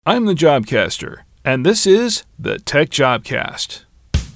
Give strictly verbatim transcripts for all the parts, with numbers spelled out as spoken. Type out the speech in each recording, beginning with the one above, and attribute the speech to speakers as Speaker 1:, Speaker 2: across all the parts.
Speaker 1: I'm the Jobcaster, and this is the Tech Jobcast.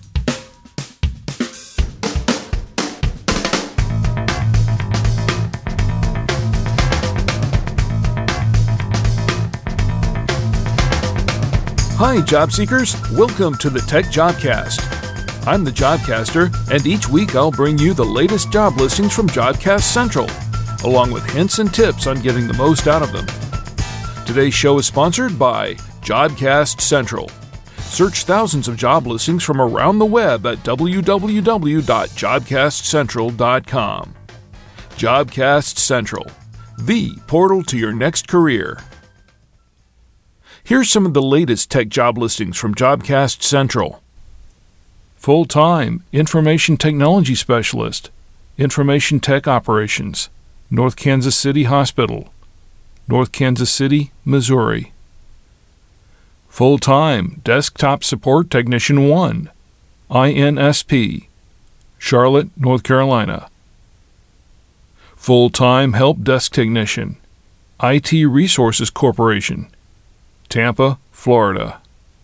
Speaker 1: Hi, job seekers. Welcome to the Tech Jobcast. I'm the Jobcaster, and each week I'll bring you the latest job listings from Jobcast Central, along with hints and tips on getting the most out of them. Today's show is sponsored by Jobcast Central. Search thousands of job listings from around the web at w w w dot jobcast central dot com. Jobcast Central, the portal to your next career. Here's some of the latest tech job listings from Jobcast Central. Full-time Information Technology Specialist, Information Tech Operations, North Kansas City Hospital, North Kansas City, Missouri. Full-time Desktop Support Technician one, I N S P, Charlotte, North Carolina. Full-time Help Desk Technician, I T Resources Corporation, Tampa, Florida.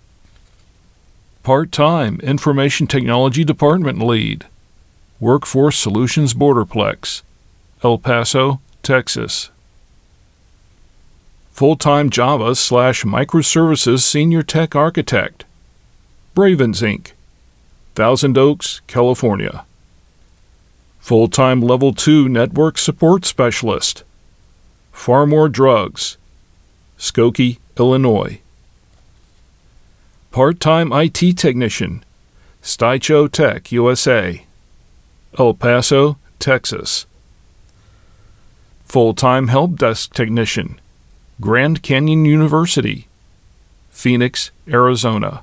Speaker 1: Part-time Information Technology Department Lead, Workforce Solutions Borderplex, El Paso, Texas. Full-time Java slash Microservices Senior Tech Architect, Bravens Incorporated, Thousand Oaks, California. Full-time Level two Network Support Specialist, Farmore Drugs, Skokie, Illinois. Part-time I T Technician, Stycho Tech U S A, El Paso, Texas. Full-time Help Desk Technician, Grand Canyon University, Phoenix, Arizona.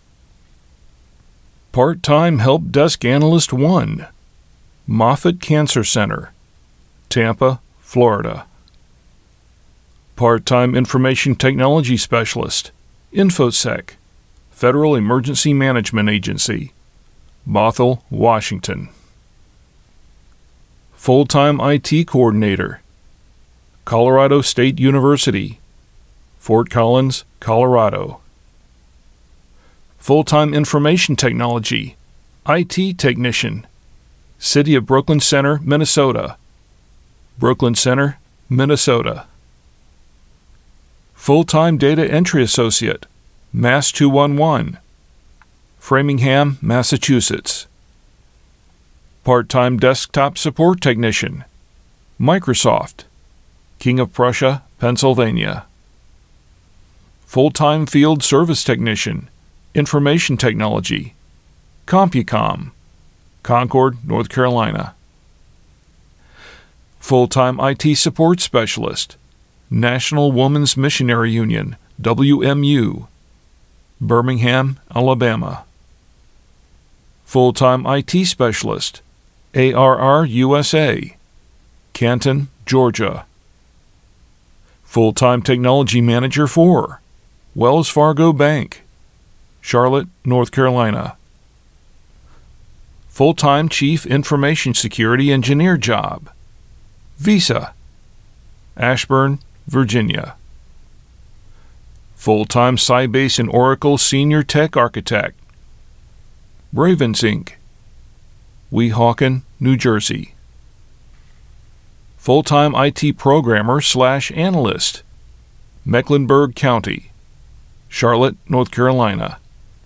Speaker 1: Part-time Help Desk Analyst one, Moffitt Cancer Center, Tampa, Florida. Part-time Information Technology Specialist, InfoSec, Federal Emergency Management Agency, Bothell, Washington. Full-time I T Coordinator, Colorado State University, Fort Collins, Colorado. Full-time Information Technology, I T Technician, City of Brooklyn Center, Minnesota, Brooklyn Center, Minnesota. Full-time Data Entry Associate, Mass two one one, Framingham, Massachusetts. Part-time Desktop Support Technician, Microsoft, King of Prussia, Pennsylvania. Full-time Field Service Technician, Information Technology, CompuCom, Concord, North Carolina. Full-time I T Support Specialist, National Women's Missionary Union, W M U, Birmingham, Alabama. Full-time I T Specialist, A R R U S A, Canton, Georgia. Full-time Technology Manager for Wells Fargo Bank, Charlotte, North Carolina. Full-time Chief Information Security Engineer job, Visa, Ashburn, Virginia. Full-time Sybase and Oracle Senior Tech Architect, Bravens Incorporated, Weehawken, New Jersey. Full-time I T Programmer slash Analyst, Mecklenburg County, Charlotte, North Carolina.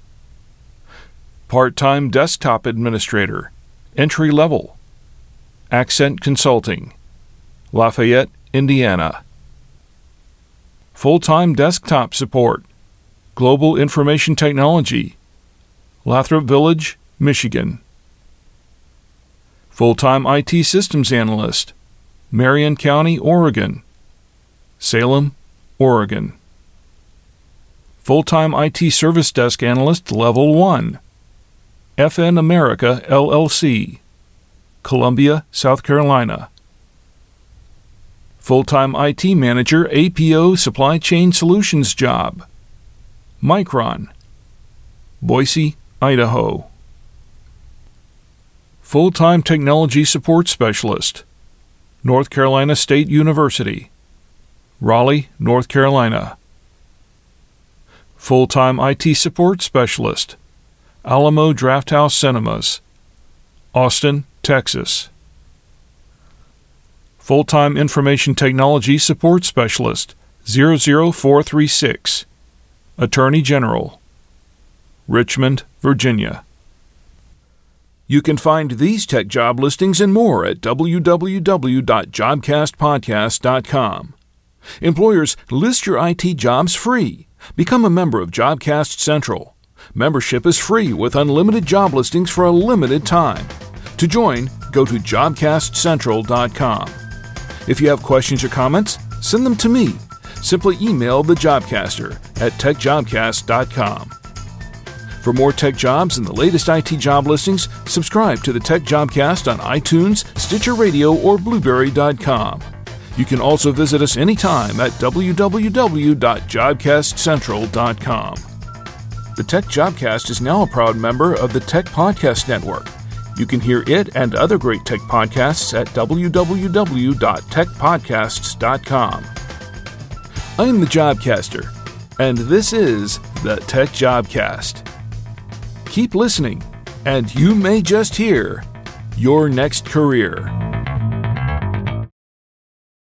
Speaker 1: Part-time Desktop Administrator, Entry Level, Accent Consulting, Lafayette, Indiana. Full-time Desktop Support, Global Information Technology, Lathrop Village, Michigan. Full-time I T Systems Analyst, Marion County, Oregon, Salem, Oregon. Full-time I T Service Desk Analyst Level one, F N America, L L C, Columbia, South Carolina. Full-time I T Manager A P O Supply Chain Solutions job, Micron, Boise, Idaho. Full-time Technology Support Specialist, North Carolina State University, Raleigh, North Carolina. Full-time I T support specialist, Alamo Drafthouse Cinemas, Austin, Texas. Full-time information technology support specialist, zero zero four three six, Attorney General, Richmond, Virginia. You can find these tech job listings and more at w w w dot jobcast podcast dot com. Employers, list your I T jobs free. Become a member of Jobcast Central. Membership is free with unlimited job listings for a limited time. To join, go to jobcast central dot com. If you have questions or comments, send them to me. Simply email the Jobcaster at tech jobcast dot com. For more tech jobs and the latest I T job listings, subscribe to the Tech Jobcast on iTunes, Stitcher Radio, or Blueberry dot com. You can also visit us anytime at w w w dot jobcast central dot com. The Tech Jobcast is now a proud member of the Tech Podcast Network. You can hear it and other great tech podcasts at w w w dot tech podcasts dot com. I'm the Jobcaster, and this is the Tech Jobcast. Keep listening, and you may just hear your next career.